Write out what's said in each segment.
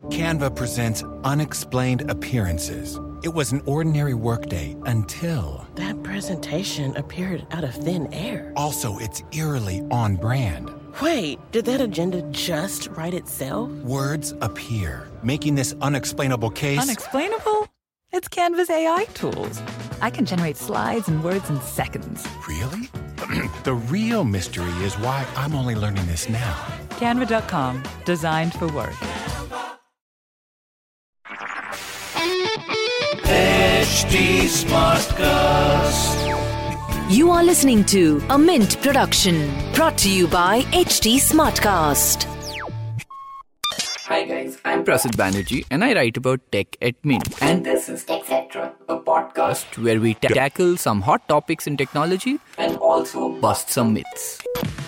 Canva presents Unexplained Appearances. It was an ordinary workday until... That presentation appeared out of thin air. Also, it's eerily on brand. Wait, did that agenda just write itself? Words appear, making this unexplainable case... Unexplainable? It's Canva's AI tools. I can generate slides and words in seconds. Really? The real mystery is why I'm only learning this now. Canva.com, designed for work. HT Smartcast. You are listening to a Mint production brought to you by HT Smartcast. Hi guys, I'm Prasid Banerjee and I write about tech at Mint. And this is TechCetra, a podcast where we tackle some hot topics in technology and also bust some myths.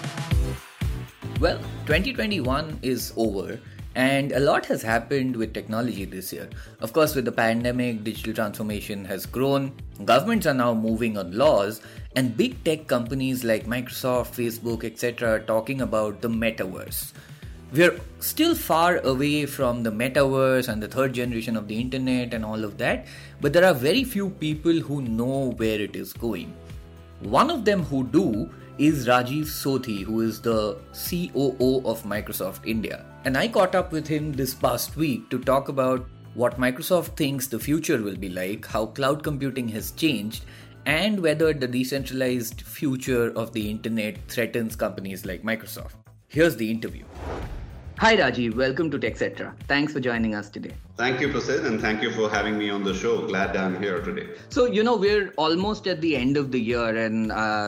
Well, 2021 is over. And a lot has happened with technology this year. Of course, with the pandemic, digital transformation has grown, governments are now moving on laws, and big tech companies like Microsoft, Facebook, etc. are talking about the metaverse. We're still far away from the metaverse and the third generation of the internet and all of that, but there are very few people who know where it is going. One of them who do is Rajiv Sothi, who is the COO of Microsoft India. And I caught up with him this past week to talk about what Microsoft thinks the future will be like, how cloud computing has changed, and whether the decentralized future of the internet threatens companies like Microsoft. Here's the interview. Hi Rajiv, welcome to TechCetra. Thanks for joining us today. Thank you, Prasid, and thank you for having me on the show. Glad I'm here today. So, we're almost at the end of the year, and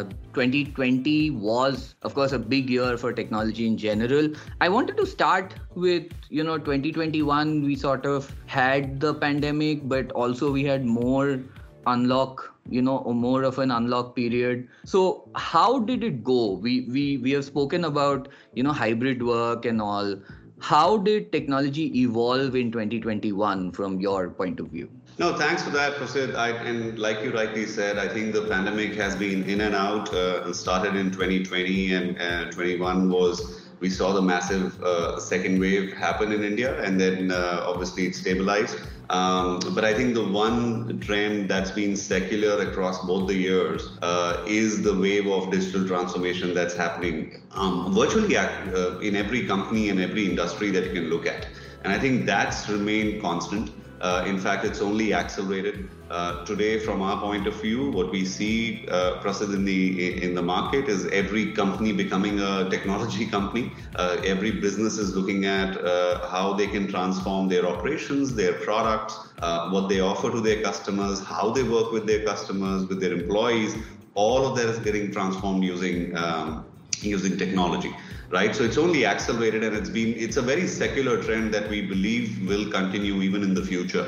2020 was, of course, a big year for technology in general. I wanted to start with, 2021, we sort of had the pandemic, but also we had more unlock, more of an unlock period. So how did it go? We have spoken about, hybrid work and all. How did technology evolve in 2021 from your point of view? No, thanks for that, Prasid. And like you rightly said, I think the pandemic has been in and out. Started in 2020 and 21 we saw the massive second wave happen in India, and then obviously it stabilized. But I think the one trend that's been secular across both the years is the wave of digital transformation that's happening virtually in every company and every industry that you can look at. And I think that's remained constant. In fact, it's only accelerated. Today, from our point of view, what we see, Prasid, in the market is every company becoming a technology company. Every business is looking at how they can transform their operations, their products, what they offer to their customers, how they work with their customers, with their employees. All of that is getting transformed using technology. Right, so it's only accelerated, and it's a very secular trend that we believe will continue even in the future.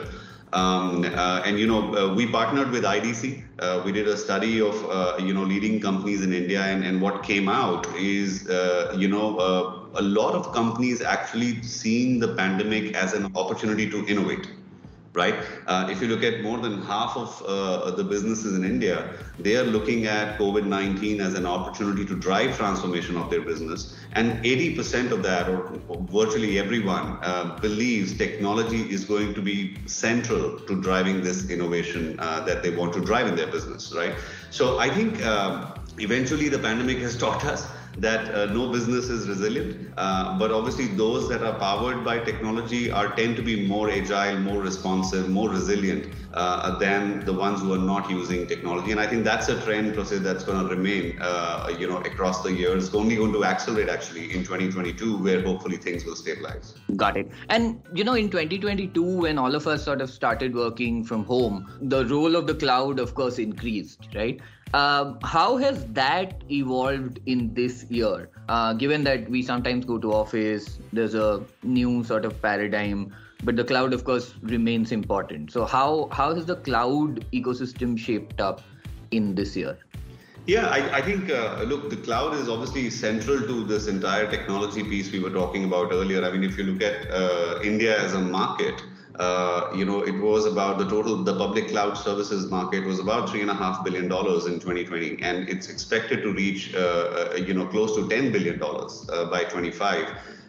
We partnered with IDC. We did a study of leading companies in India, and what came out is a lot of companies actually seeing the pandemic as an opportunity to innovate. Right? If you look at more than half of the businesses in India, they are looking at COVID-19 as an opportunity to drive transformation of their business. And 80% of that, or virtually everyone, believes technology is going to be central to driving this innovation that they want to drive in their business. Right? So I think eventually the pandemic has taught us that no business is resilient, but obviously those that are powered by technology tend to be more agile, more responsive, more resilient than the ones who are not using technology. And I think that's a trend, Prasid, that's going to remain, across the years. It's only going to accelerate actually in 2022, where hopefully things will stabilize. Got it. And in 2022, when all of us sort of started working from home, the role of the cloud, of course, increased, right? How has that evolved in this year? Given that we sometimes go to office, there's a new sort of paradigm, but the cloud, of course, remains important. So how has the cloud ecosystem shaped up in this year? Yeah, I think, the cloud is obviously central to this entire technology piece we were talking about earlier. I mean, if you look at India as a market, it was about the public cloud services market was about $3.5 billion in 2020, and it's expected to reach, close to $10 billion by 25.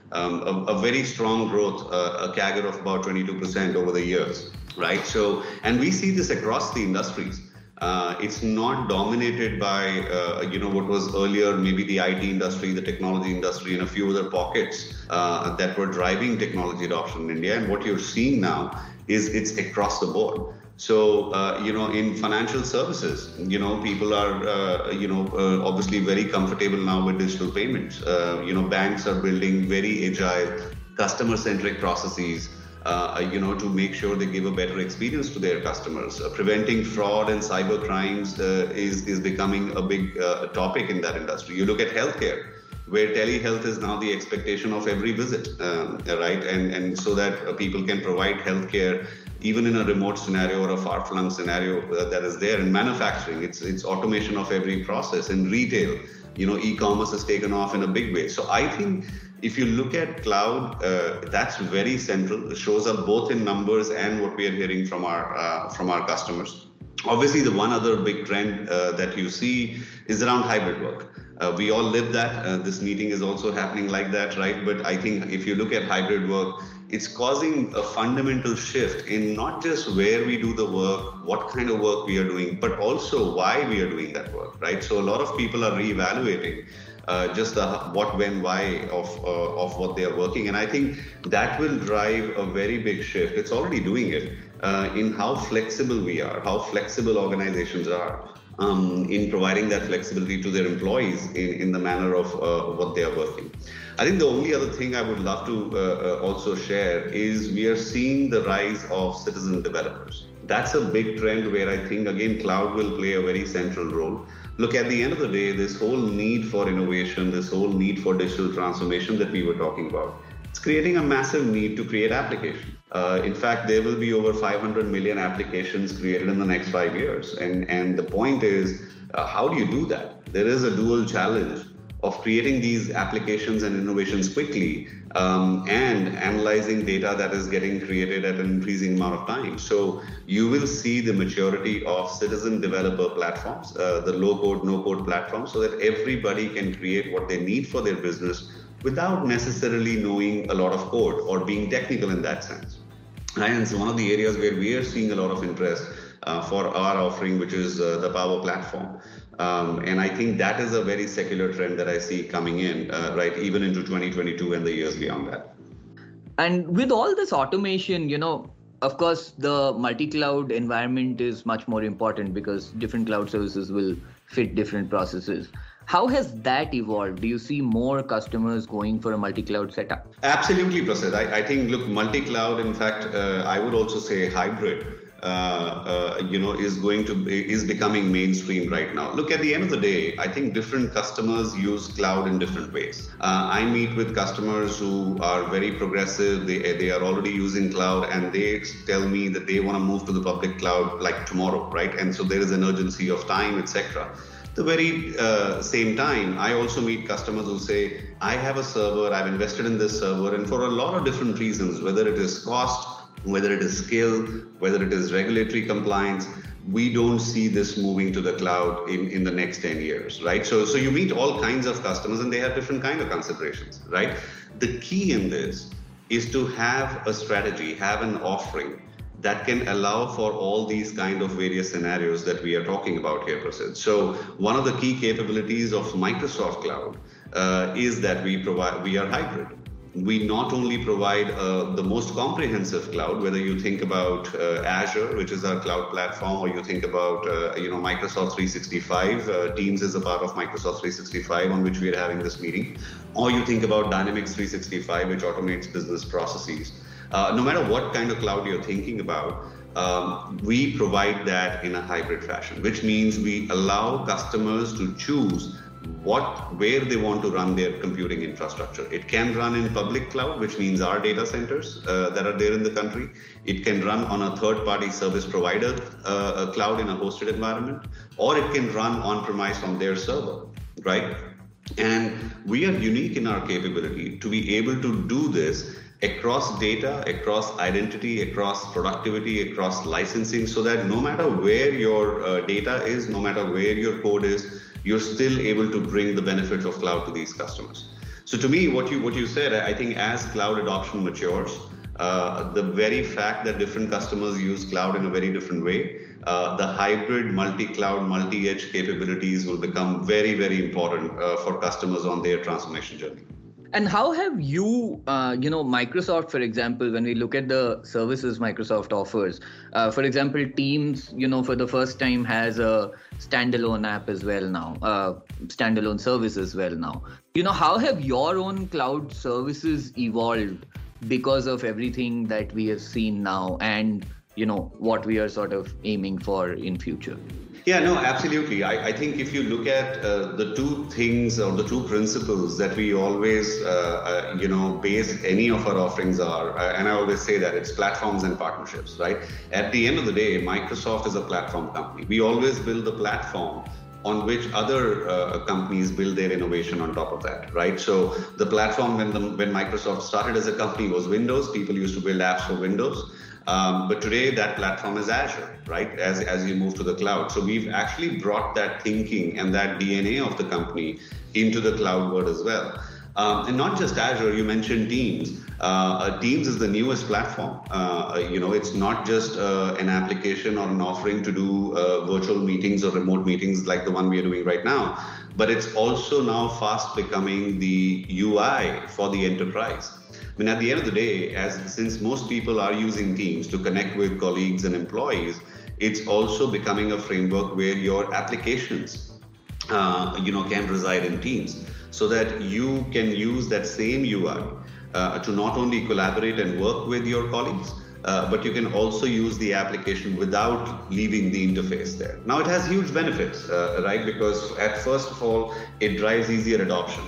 a very strong growth, a CAGR of about 22% over the years, right? So, and we see this across the industries. It's not dominated by, what was earlier maybe the IT industry, the technology industry, and a few other pockets that were driving technology adoption in India. And what you're seeing now is it's across the board. So, in financial services, people are, obviously very comfortable now with digital payments. Banks are building very agile, customer-centric processes, to make sure they give a better experience to their customers. Preventing fraud and cyber crimes is becoming a big topic in that industry. You look at healthcare, where telehealth is now the expectation of every visit, right? And so that people can provide healthcare even in a remote scenario or a far-flung scenario that is there. In manufacturing, it's automation of every process. In retail, e-commerce has taken off in a big way. So I think if you look at cloud, that's very central. It shows up both in numbers and what we are hearing from our customers. Obviously, the one other big trend that you see is around hybrid work. We all live that. This meeting is also happening like that, right? But I think if you look at hybrid work, it's causing a fundamental shift in not just where we do the work, what kind of work we are doing, but also why we are doing that work, right? So a lot of people are reevaluating just the what, when, why of what they are working. And I think that will drive a very big shift. It's already doing it in how flexible we are, how flexible organizations are in providing that flexibility to their employees in the manner of what they are working. I think the only other thing I would love to also share is we are seeing the rise of citizen developers. That's a big trend where I think, again, cloud will play a very central role. Look, at the end of the day, this whole need for innovation, this whole need for digital transformation that we were talking about, it's creating a massive need to create applications. In fact, there will be over 500 million applications created in the next 5 years. And the point is, how do you do that? There is a dual challenge of creating these applications and innovations quickly and analyzing data that is getting created at an increasing amount of time. So you will see the maturity of citizen developer platforms, the low-code, no-code platforms, so that everybody can create what they need for their business without necessarily knowing a lot of code or being technical in that sense. And it's one of the areas where we are seeing a lot of interest for our offering, which is the Power Platform. And I think that is a very secular trend that I see coming in, right, even into 2022 and the years beyond that. And with all this automation, of course, the multi-cloud environment is much more important because different cloud services will fit different processes. How has that evolved? Do you see more customers going for a multi-cloud setup? Absolutely, Prasid. I think, look, multi-cloud, in fact, I would also say hybrid, is becoming mainstream right now. Look, at the end of the day, I think different customers use cloud in different ways. I meet with customers who are very progressive. They are already using cloud, and they tell me that they want to move to the public cloud like tomorrow, right? And so there is an urgency of time, etc. The very same time, I also meet customers who say, I have a server, I've invested in this server, and for a lot of different reasons, whether it is cost, whether it is skill, whether it is regulatory compliance, we don't see this moving to the cloud in the next 10 years, right? So you meet all kinds of customers and they have different kind of considerations, right? The key in this is to have a strategy, have an offering that can allow for all these kind of various scenarios that we are talking about here, Prasid. So one of the key capabilities of Microsoft Cloud is that we are hybrid. We not only provide the most comprehensive cloud, whether you think about Azure, which is our cloud platform, or you think about Microsoft 365. Teams is a part of Microsoft 365 on which we are having this meeting, or you think about Dynamics 365, which automates business processes. No matter what kind of cloud you're thinking about, we provide that in a hybrid fashion, which means we allow customers to choose where they want to run their computing infrastructure. It can run in public cloud, which means our data centers that are there in the country. It can run on a third-party service provider cloud in a hosted environment, or it can run on-premise on their server, right? And we are unique in our capability to be able to do this across data, across identity, across productivity, across licensing, so that no matter where your data is, no matter where your code is, you're still able to bring the benefits of cloud to these customers. So to me, what you said, I think as cloud adoption matures, the very fact that different customers use cloud in a very different way, the hybrid multi-cloud, multi-edge capabilities will become very, very important for customers on their transformation journey. And how have you, Microsoft, for example, when we look at the services Microsoft offers, for example, Teams, for the first time has a standalone app as well now, standalone service as well now. How have your own cloud services evolved because of everything that we have seen now and, what we are sort of aiming for in future? Yeah, no, absolutely. I think if you look at the two things or the two principles that we always, base any of our offerings are, and I always say that it's platforms and partnerships, right? At the end of the day, Microsoft is a platform company. We always build the platform on which other companies build their innovation on top of that, right? So the platform when Microsoft started as a company was Windows. People used to build apps for Windows. But today that platform is Azure, right? As you move to the cloud. So we've actually brought that thinking and that DNA of the company into the cloud world as well. And not just Azure, you mentioned Teams. Teams is the newest platform. It's not just an application or an offering to do virtual meetings or remote meetings like the one we are doing right now, but it's also now fast becoming the UI for the enterprise. I mean, at the end of the day, since most people are using Teams to connect with colleagues and employees, it's also becoming a framework where your applications, can reside in Teams, so that you can use that same UI to not only collaborate and work with your colleagues, but you can also use the application without leaving the interface there. Now, it has huge benefits, right? Because first of all, it drives easier adoption.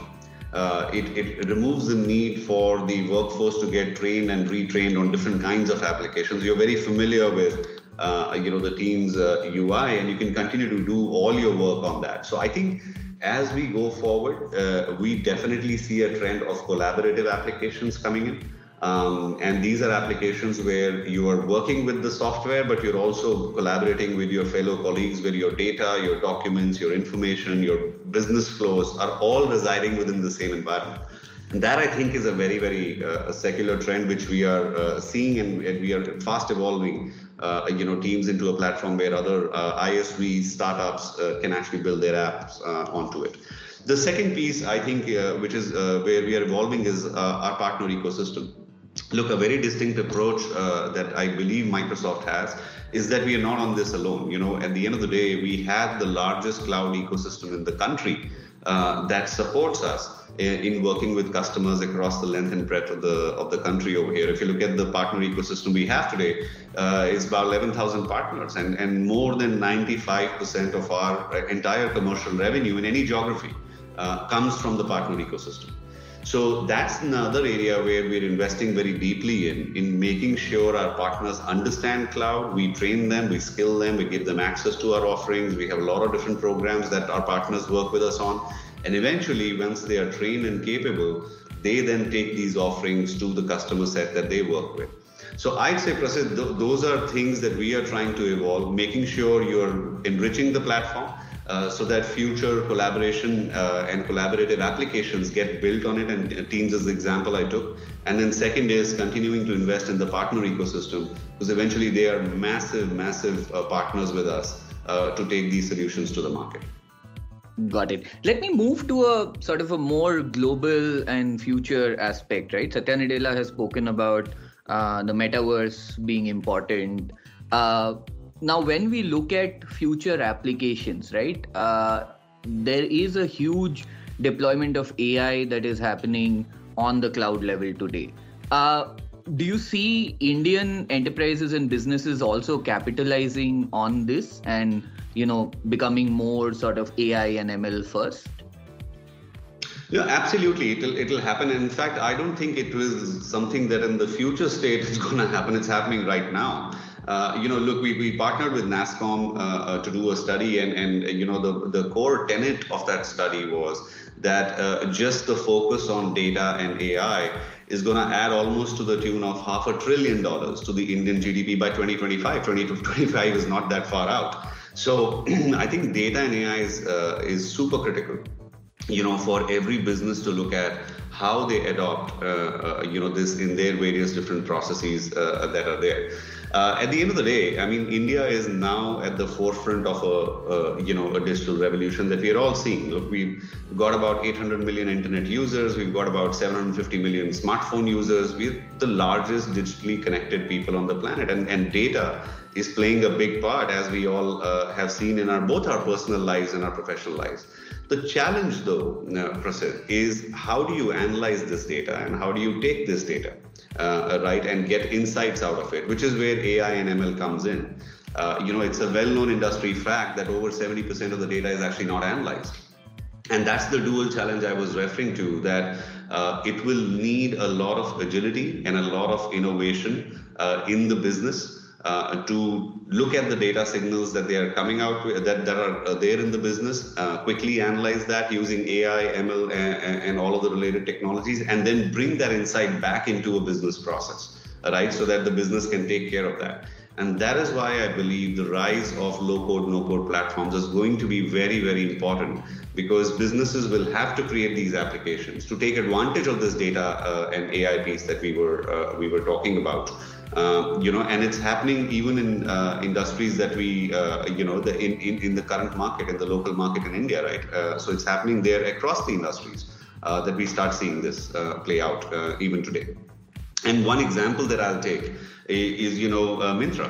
It removes the need for the workforce to get trained and retrained on different kinds of applications. You're very familiar with, the Teams UI, and you can continue to do all your work on that. So I think as we go forward, we definitely see a trend of collaborative applications coming in. And these are applications where you are working with the software, but you're also collaborating with your fellow colleagues, where your data, your documents, your information, your business flows are all residing within the same environment. And that, I think, is a very, very secular trend, which we are seeing, and we are fast evolving, Teams into a platform where other ISV startups can actually build their apps onto it. The second piece, I think, which is where we are evolving, is our partner ecosystem. Look, a very distinct approach that I believe Microsoft has is that we are not on this alone. At the end of the day, we have the largest cloud ecosystem in the country that supports us in working with customers across the length and breadth of the country over here. If you look at the partner ecosystem we have today, it's about 11,000 partners, and more than 95% of our entire commercial revenue in any geography comes from the partner ecosystem. So that's another area where we're investing very deeply in making sure our partners understand cloud. We train them, we skill them, we give them access to our offerings. We have a lot of different programs that our partners work with us on. And eventually, once they are trained and capable, they then take these offerings to the customer set that they work with. So I'd say, Prasid, those are things that we are trying to evolve, making sure you're enriching the platform, so that future collaboration and collaborative applications get built on it, and Teams is the example I took. And then second is continuing to invest in the partner ecosystem, because eventually they are massive partners with us to take these solutions to the market. Got it. Let me move to a sort of a more global and future aspect, right? Satya Nadella has spoken about the metaverse being important. Now, when we look at future applications, right, there is a huge deployment of AI that is happening on the cloud level today. Do you see Indian enterprises and businesses also capitalizing on this and, becoming more sort of AI and ML first? Yeah, absolutely. It'll happen. In fact, I don't think it was something that in the future state is going to happen. It's happening right now. Look, we partnered with NASSCOM to do a study, and the core tenet of that study was that just the focus on data and AI is going to add almost to the tune of $500 billion to the Indian GDP by 2025. 2025 is not that far out. So I think data and AI is super critical, for every business to look at how they adopt, this in their various different processes that are there. At the end of the day, I mean, India is now at the forefront of a digital revolution that we are all seeing. Look, we've got about 800 million internet users. We've got about 750 million smartphone users. We're the largest digitally connected people on the planet, and data is playing a big part, as we all have seen in both our personal lives and our professional lives. The challenge, though, Prasid, is how do you analyze this data and how do you take this data, and get insights out of it, which is where AI and ML comes in. It's a well-known industry fact that over 70% of the data is actually not analyzed. And that's the dual challenge I was referring to, that it will need a lot of agility and a lot of innovation in the business to look at the data signals that they are coming out with, that are there in the business, quickly analyze that using AI, ML, and all of the related technologies, and then bring that insight back into a business process, right? So that the business can take care of that. And that is why I believe the rise of low-code, no-code platforms is going to be very, very important, because businesses will have to create these applications to take advantage of this data and AI piece that we were talking about. And it's happening even in industries that we, in the current market, in the local market in India, right? So it's happening there across the industries that we start seeing this play out even today. And one example that I'll take is, Myntra.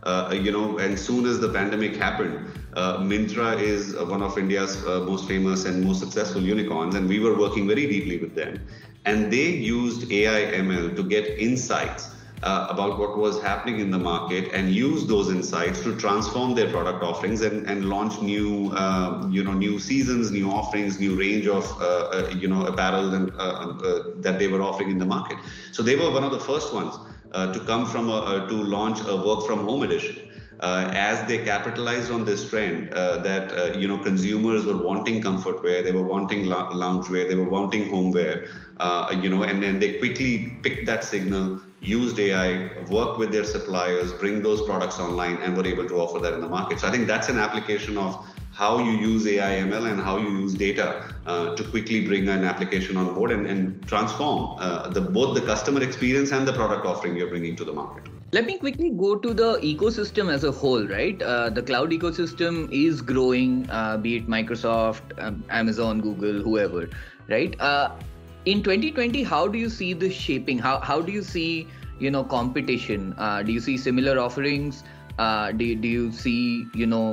And soon as the pandemic happened, Myntra is one of India's most famous and most successful unicorns, and we were working very deeply with them. And they used AI ML to get insights about what was happening in the market and use those insights to transform their product offerings and launch new, new seasons, new offerings, new range of, apparel and that they were offering in the market. So they were one of the first ones to come to launch a work from home edition. As they capitalized on this trend that consumers were wanting comfort wear, they were wanting lounge wear, they were wanting home wear, and then they quickly picked that signal, used AI, worked with their suppliers, bring those products online, and were able to offer that in the market. So I think that's an application of how you use AI ML and how you use data to quickly bring an application on board and transform both the customer experience and the product offering you're bringing to the market. Let me quickly go to the ecosystem as a whole, right? The cloud ecosystem is growing, be it Microsoft, Amazon, Google, whoever, right? In 2020, how do you see this shaping? How do you see, competition? Do you see similar offerings? Do you see,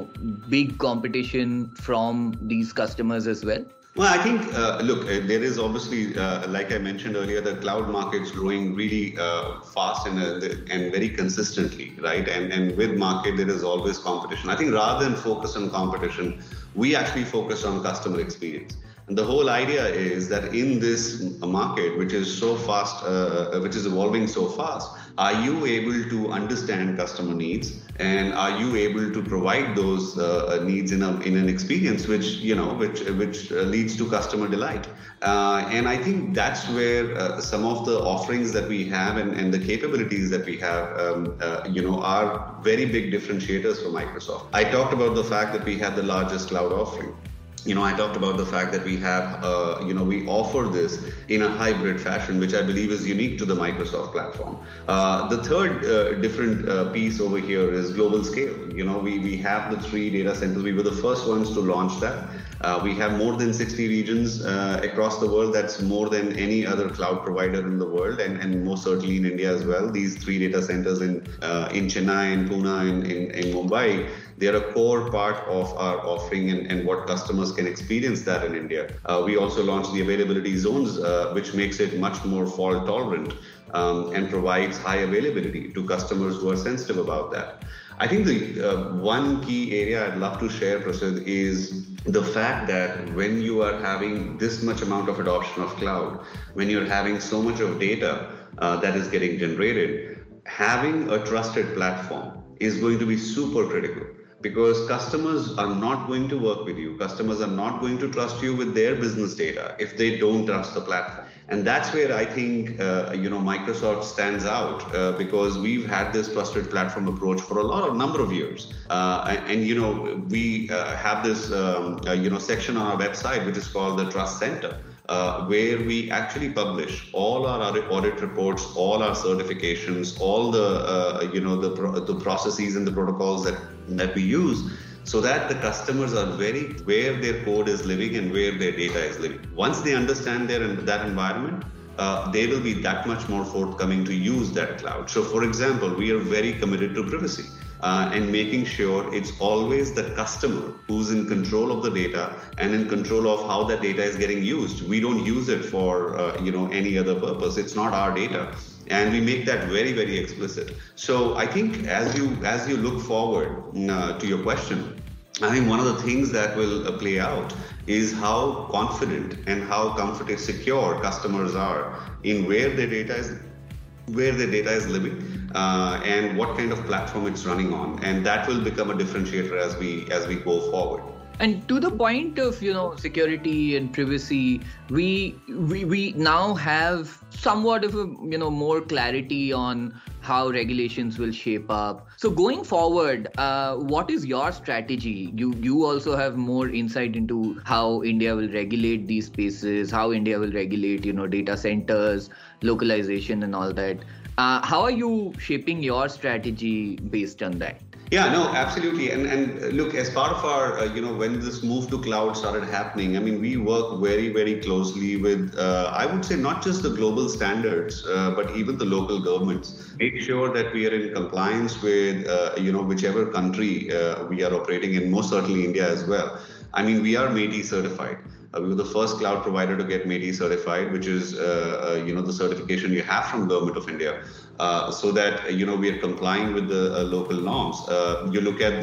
big competition from these customers as well? Well, I think, there is obviously, like I mentioned earlier, the cloud market's growing really fast and very consistently, right? And with market, there is always competition. I think rather than focus on competition, we actually focus on customer experience. And the whole idea is that in this market, which is so fast, which is evolving so fast, are you able to understand customer needs, and are you able to provide those needs in an experience which leads to customer delight? And I think that's where some of the offerings that we have and the capabilities that we have, are very big differentiators for Microsoft. I talked about the fact that we have the largest cloud offering. I talked about the fact that we have, we offer this in a hybrid fashion, which I believe is unique to the Microsoft platform. The third different piece over here is global scale. We have the 3 data centers. We were the first ones to launch that. We have more than 60 regions across the world. That's more than any other cloud provider in the world, and most certainly in India as well. These 3 data centers in Chennai, in Pune, in Mumbai, they are a core part of our offering and what customers can experience that in India. We also launched the availability zones, which makes it much more fault tolerant and provides high availability to customers who are sensitive about that. I think the one key area I'd love to share, Prasid, is the fact that when you are having this much amount of adoption of cloud, when you're having so much of data that is getting generated, having a trusted platform is going to be super critical. Because customers are not going to work with you. Customers are not going to trust you with their business data if they don't trust the platform. And that's where I think, Microsoft stands out because we've had this trusted platform approach for a number of years. We have this, section on our website, which is called the Trust Center. where we actually publish all our audit reports, all our certifications, all the the processes and the protocols that we use, so that the customers are very where their code is living and where their data is living. Once they understand that environment, they will be that much more forthcoming to use that cloud. So, for example, we are very committed to privacy. And making sure it's always the customer who's in control of the data and in control of how that data is getting used. We don't use it for any other purpose. It's not our data, and we make that very, very explicit. So I think as you look forward to your question, I think one of the things that will play out is how confident and how secure customers are in where their data is living. And what kind of platform it's running on, and that will become a differentiator as we go forward. And to the point of security and privacy, we now have somewhat of a more clarity on how regulations will shape up. So going forward, what is your strategy? You also have more insight into how India will regulate these spaces, how India will regulate data centers, localization, and all that. How are you shaping your strategy based on that? Yeah, no, absolutely. And look, as part of our, when this move to cloud started happening, I mean, we work very, very closely with, I would say, not just the global standards, but even the local governments. Make sure that we are in compliance with, whichever country we are operating in, most certainly India as well. I mean, we are MeitY certified. We were the first cloud provider to get MeitY certified, which is, the certification you have from Government of India, so that, we are complying with the local norms. You look at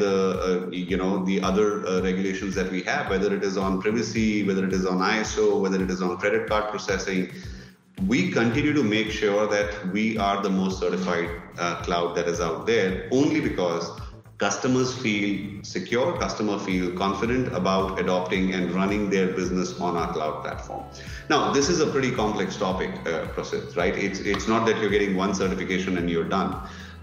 the other regulations that we have, whether it is on privacy, whether it is on ISO, whether it is on credit card processing. We continue to make sure that we are the most certified cloud that is out there, only because customers feel secure, customers feel confident about adopting and running their business on our cloud platform. Now, this is a pretty complex topic, Prasid, right? It's not that you're getting one certification and you're done.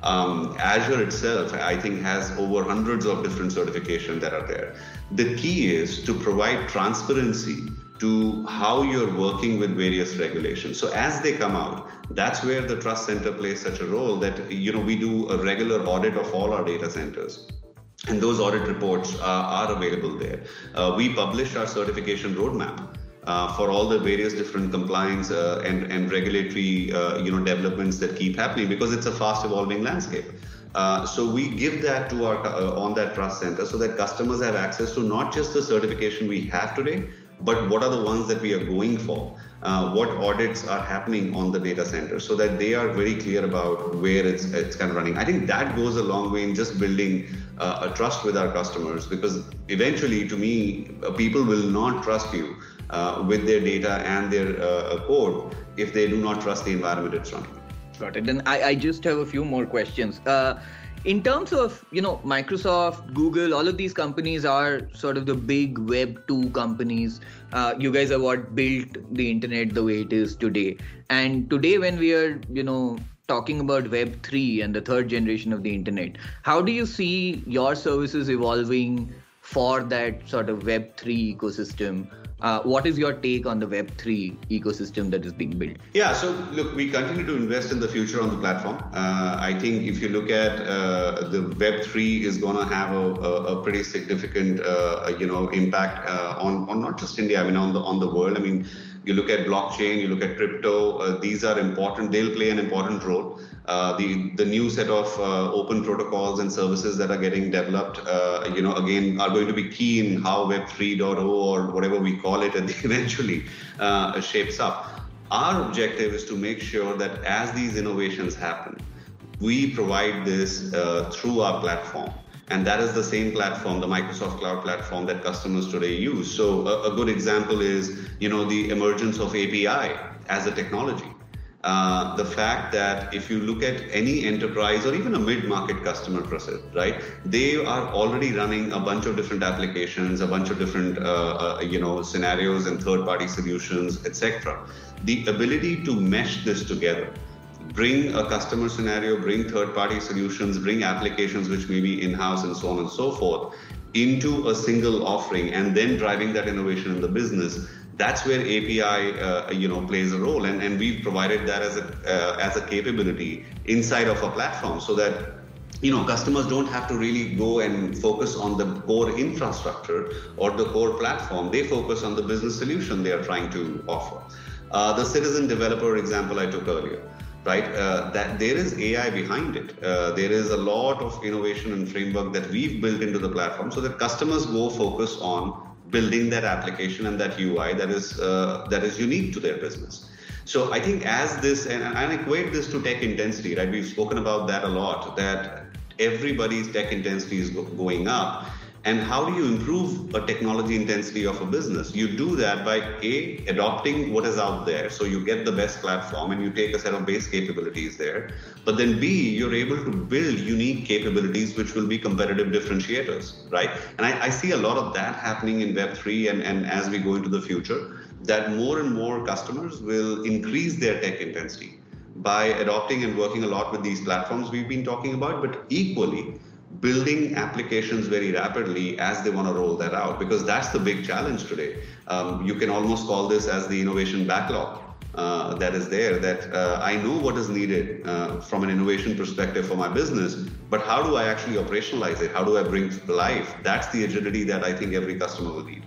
Azure itself, I think, has over hundreds of different certifications that are there. The key is to provide transparency to how you're working with various regulations. So as they come out, that's where the Trust Center plays such a role that, we do a regular audit of all our data centers. And those audit reports are available there. We publish our certification roadmap for all the various different compliance and regulatory, developments that keep happening, because it's a fast evolving landscape. So we give that to our on that Trust Center so that customers have access to not just the certification we have today, but what are the ones that we are going for? What audits are happening on the data center, so that they are very clear about where it's kind of running. I think that goes a long way in just building a trust with our customers, because eventually, to me, people will not trust you with their data and their code if they do not trust the environment it's running. Got it. And I just have a few more questions. In terms of, Microsoft, Google, all of these companies are sort of the big Web 2 companies. You guys are what built the internet the way it is today. And today when we are, talking about Web 3 and the third generation of the internet, how do you see your services evolving for that sort of Web 3 ecosystem? What is your take on the Web 3 ecosystem that is being built? Yeah, so look, we continue to invest in the future on the platform. I think if you look at the Web 3 is going to have a pretty significant, impact on not just India, I mean, on the world. I mean, you look at blockchain, you look at crypto, these are important. They'll play an important role. The new set of open protocols and services that are getting developed, again, are going to be key in how Web 3.0 or whatever we call it eventually shapes up. Our objective is to make sure that as these innovations happen, we provide this through our platform. And that is the same platform, the Microsoft Cloud Platform, that customers today use. So a good example is, the emergence of API as a technology. The fact that if you look at any enterprise or even a mid-market customer process, right, they are already running a bunch of different applications, a bunch of different, scenarios and third-party solutions, etc. The ability to mesh this together, bring a customer scenario, bring third-party solutions, bring applications which may be in-house and so on and so forth into a single offering, and then driving that innovation in the business, That's where API, plays a role, and we've provided that as a capability inside of a platform, so that customers don't have to really go and focus on the core infrastructure or the core platform. They focus on the business solution they are trying to offer. The citizen developer example I took earlier, right? That there is AI behind it. There is a lot of innovation and framework that we've built into the platform, so that customers go focus on building that application and that UI that is unique to their business. So I think as this, and I equate this to tech intensity, right? We've spoken about that a lot, that everybody's tech intensity is going up. And how do you improve a technology intensity of a business? You do that by A, adopting what is out there. So you get the best platform and you take a set of base capabilities there. But then B, you're able to build unique capabilities which will be competitive differentiators, right? And I see a lot of that happening in Web3 and as we go into the future, that more and more customers will increase their tech intensity by adopting and working a lot with these platforms we've been talking about, but equally building applications very rapidly as they want to roll that out, because that's the big challenge today. You can almost call this as the innovation backlog that is there, that I know what is needed from an innovation perspective for my business, but how do I actually operationalize it? How do I bring it to life? That's the agility that I think every customer will need.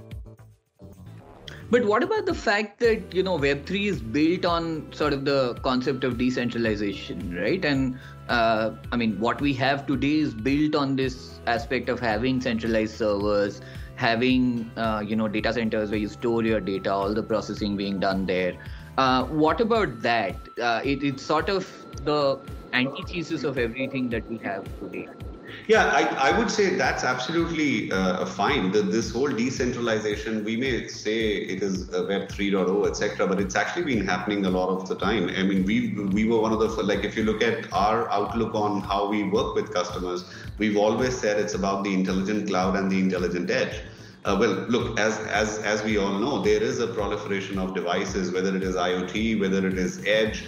But what about the fact that, Web3 is built on sort of the concept of decentralization, right? And what we have today is built on this aspect of having centralized servers, having, data centers where you store your data, all the processing being done there. What about that? It's sort of the antithesis of everything that we have today. Yeah, I would say that's absolutely fine. This whole decentralization, we may say it is Web 3.0, etc., but it's actually been happening a lot of the time. I mean, we were one of the, like, if you look at our outlook on how we work with customers, we've always said it's about the intelligent cloud and the intelligent edge. Well, look, as we all know, there is a proliferation of devices, whether it is IoT, whether it is edge.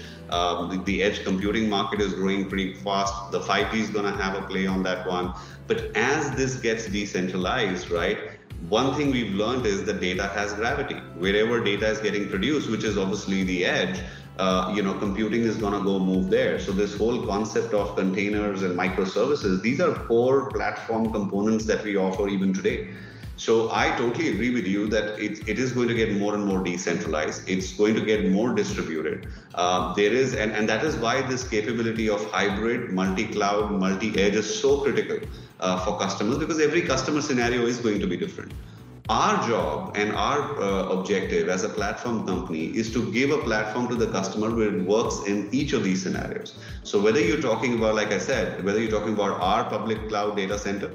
The edge computing market is growing pretty fast. The 5G is going to have a play on that one. But as this gets decentralized, right, one thing we've learned is that data has gravity. Wherever data is getting produced, which is obviously the edge, computing is going to go move there. So this whole concept of containers and microservices, these are core platform components that we offer even today. So I totally agree with you that it is going to get more and more decentralized. It's going to get more distributed. There is, and that is why this capability of hybrid, multi-cloud, multi-edge is so critical for customers, because every customer scenario is going to be different. Our job and our objective as a platform company is to give a platform to the customer where it works in each of these scenarios. So whether you're talking about, like I said, whether you're talking about our public cloud data center,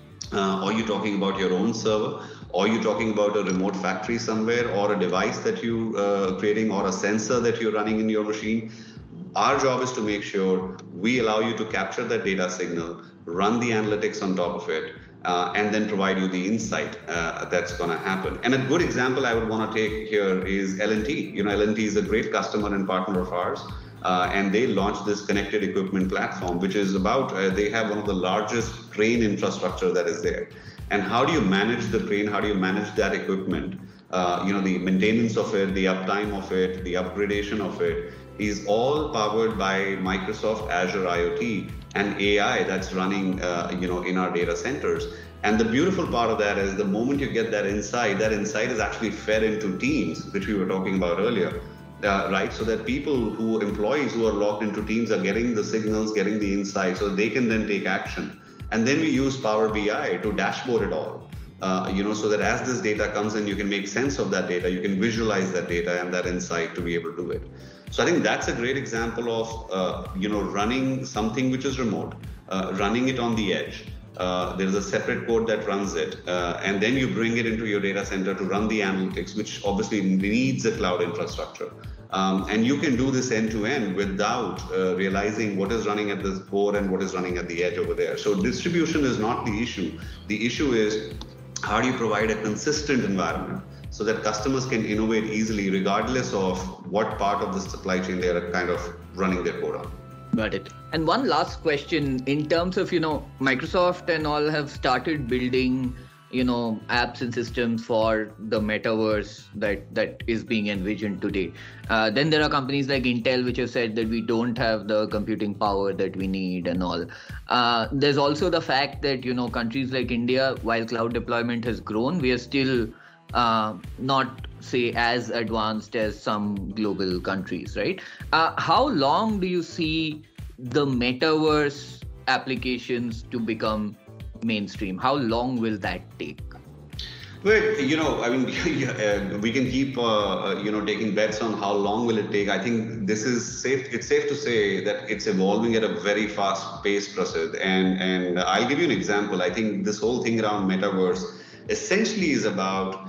or you're talking about your own server, or you're talking about a remote factory somewhere, or a device that you're creating, or a sensor that you're running in your machine, our job is to make sure we allow you to capture that data signal, run the analytics on top of it, and then provide you the insight that's going to happen. And a good example I would want to take here is L&T. L&T is a great customer and partner of ours. And they launched this connected equipment platform, which is about, they have one of the largest crane infrastructure that is there. And how do you manage the crane? How do you manage that equipment? The maintenance of it, the uptime of it, the upgradation of it is all powered by Microsoft Azure IoT and AI that's running, in our data centers. And the beautiful part of that is the moment you get that insight is actually fed into teams, which we were talking about earlier. Right, so that employees who are logged into teams are getting the signals, getting the insights, so they can then take action. And then we use Power BI to dashboard it all, so that as this data comes in, you can make sense of that data, you can visualize that data and that insight to be able to do it. So I think that's a great example of, running something which is remote, running it on the edge. There's a separate code that runs it, and then you bring it into your data center to run the analytics, which obviously needs a cloud infrastructure. And you can do this end-to-end without realizing what is running at the core and what is running at the edge over there. So distribution is not the issue. The issue is how do you provide a consistent environment so that customers can innovate easily regardless of what part of the supply chain they are kind of running their code on. Got it. And one last question in terms of, Microsoft and all have started building, apps and systems for the metaverse that is being envisioned today. Then there are companies like Intel which have said that we don't have the computing power that we need and all. There's also the fact that countries like India, while cloud deployment has grown, we are still not say as advanced as some global countries, right? How long do you see the metaverse applications to become mainstream? How long will that take? Well, we can keep, taking bets on how long will it take. I think it's safe to say that it's evolving at a very fast pace, Prasid. And I'll give you an example. I think this whole thing around metaverse essentially is about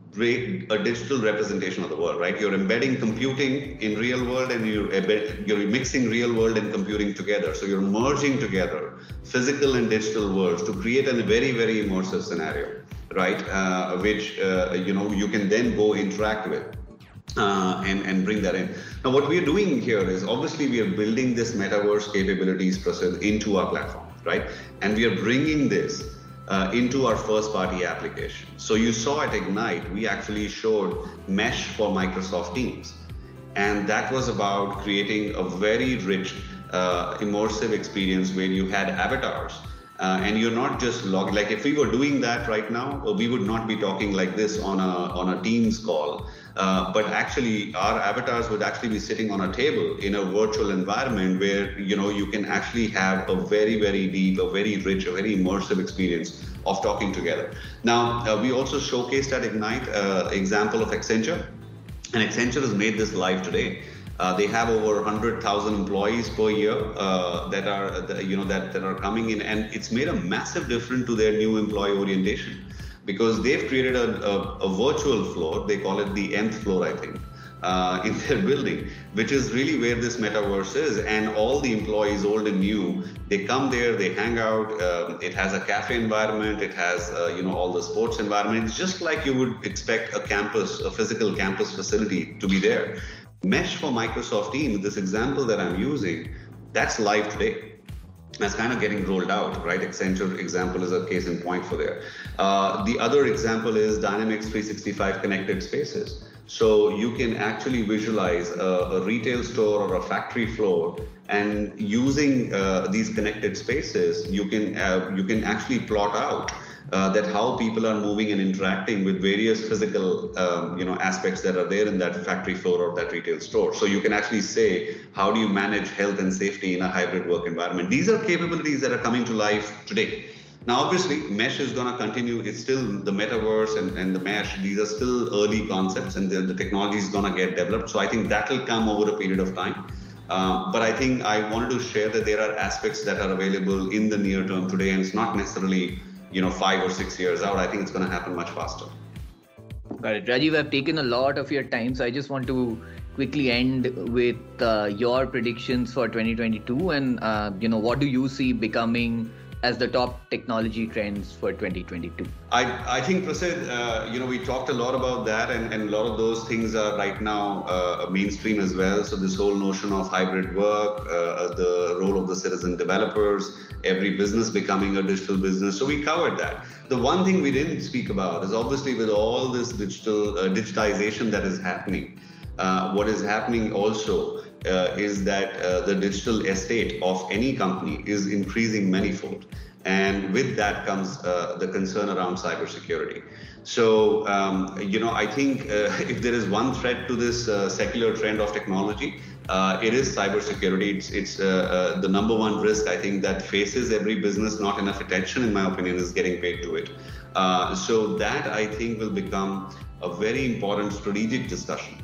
a digital representation of the world, right? You're embedding computing in real world and you're mixing real world and computing together. So you're merging together physical and digital worlds to create a very, very immersive scenario, right? Which you can then go interact with and bring that in. Now, what we're doing here is obviously we are building this metaverse capabilities process into our platform, right? And we are bringing this into our first-party application. So you saw at Ignite, we actually showed Mesh for Microsoft Teams. And that was about creating a very rich, immersive experience where you had avatars. And you're not just like if we were doing that right now, we would not be talking like this on a Teams call. But actually, our avatars would actually be sitting on a table in a virtual environment where you can actually have a very, very deep, a very rich, a very immersive experience of talking together. Now, we also showcased at Ignite example of Accenture, and Accenture has made this live today. They have over 100,000 employees per year that are coming in, and it's made a massive difference to their new employee orientation. Because they've created a virtual floor, they call it the nth floor, I think, in their building, which is really where this metaverse is. And all the employees, old and new, they come there, they hang out. It has a cafe environment, it has all the sports environment. It's just like you would expect a physical campus facility to be there. Mesh for Microsoft Teams, this example that I'm using, that's live today. That's kind of getting rolled out, right? Accenture example is a case in point for there. The other example is Dynamics 365 connected spaces. So you can actually visualize a retail store or a factory floor, and using these connected spaces, you can actually plot out that how people are moving and interacting with various physical aspects that are there in that factory floor or that retail store. So you can actually say, how do you manage health and safety in a hybrid work environment? These are capabilities that are coming to life today. Now, obviously, Mesh is going to continue. It's still the metaverse and the Mesh. These are still early concepts, and the technology is going to get developed. So I think that will come over a period of time. But I think I wanted to share that there are aspects that are available in the near term today, and it's not necessarily 5 or 6 years out. I think it's going to happen much faster. Got it. Rajiv, I've taken a lot of your time, so I just want to quickly end with your predictions for 2022 and what do you see becoming as the top technology trends for 2022? I think, Prasid, we talked a lot about that, and a lot of those things are right now mainstream as well. So this whole notion of hybrid work, the role of the citizen developers, every business becoming a digital business. So we covered that. The one thing we didn't speak about is obviously with all this digitization that is happening, what is happening also is that the digital estate of any company is increasing manifold. And with that comes the concern around cybersecurity. So, I think if there is one threat to this secular trend of technology, it is cybersecurity. It's the number one risk, I think, that faces every business. Not enough attention, in my opinion, is getting paid to it. So that, I think, will become a very important strategic discussion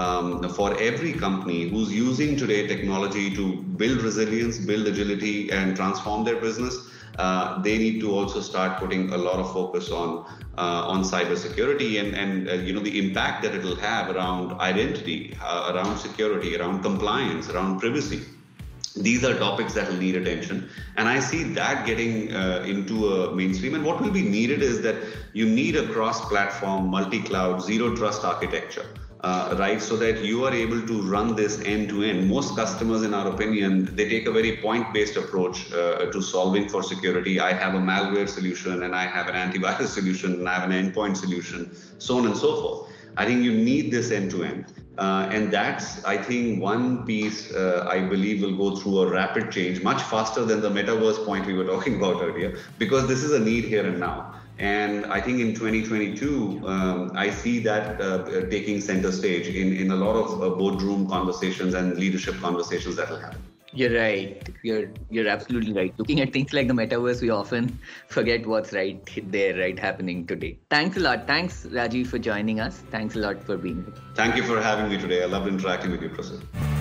for every company who's using today technology to build resilience, build agility, and transform their business. They need to also start putting a lot of focus on cybersecurity and the impact that it will have around identity, around security, around compliance, around privacy. These are topics that will need attention, and I see that getting into a mainstream. And what will be needed is that you need a cross-platform, multi-cloud, zero-trust architecture right? So that you are able to run this end to end. Most customers, in our opinion, they take a very point-based approach to solving for security. I have a malware solution, and I have an antivirus solution, and I have an endpoint solution, so on and so forth. I think you need this end to end. And that's, I think, one piece I believe will go through a rapid change, much faster than the metaverse point we were talking about earlier, because this is a need here and now. And I think in 2022, I see that taking center stage in a lot of boardroom conversations and leadership conversations that will happen. You're right. You're absolutely right. Looking at things like the metaverse, we often forget what's right there, right, happening today. Thanks a lot. Thanks, Rajiv, for joining us. Thanks a lot for being here. Thank you for having me today. I loved interacting with you, Prasid.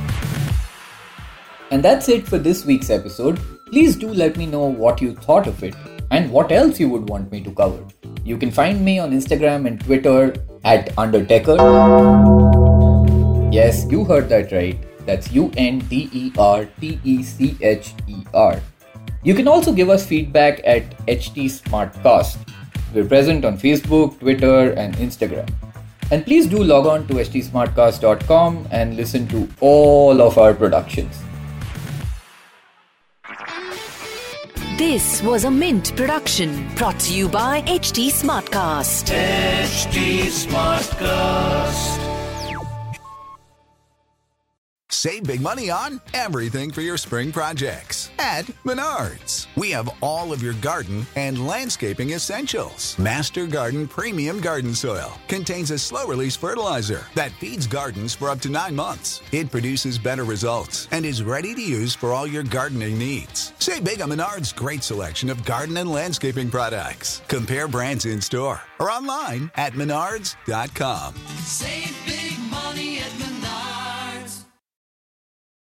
And that's it for this week's episode. Please do let me know what you thought of it and what else you would want me to cover. You can find me on Instagram and Twitter at Undertecher. Yes, you heard that right. That's UNDERTECHER. You can also give us feedback at HT Smartcast. We're present on Facebook, Twitter, and Instagram. And please do log on to htsmartcast.com and listen to all of our productions. This was a Mint production brought to you by HT Smartcast. HT Smartcast. Save big money on everything for your spring projects at Menards. We have all of your garden and landscaping essentials. Master Garden Premium Garden Soil contains a slow-release fertilizer that feeds gardens for up to 9 months. It produces better results and is ready to use for all your gardening needs. Save big on Menards' great selection of garden and landscaping products. Compare brands in store or online at menards.com. Save big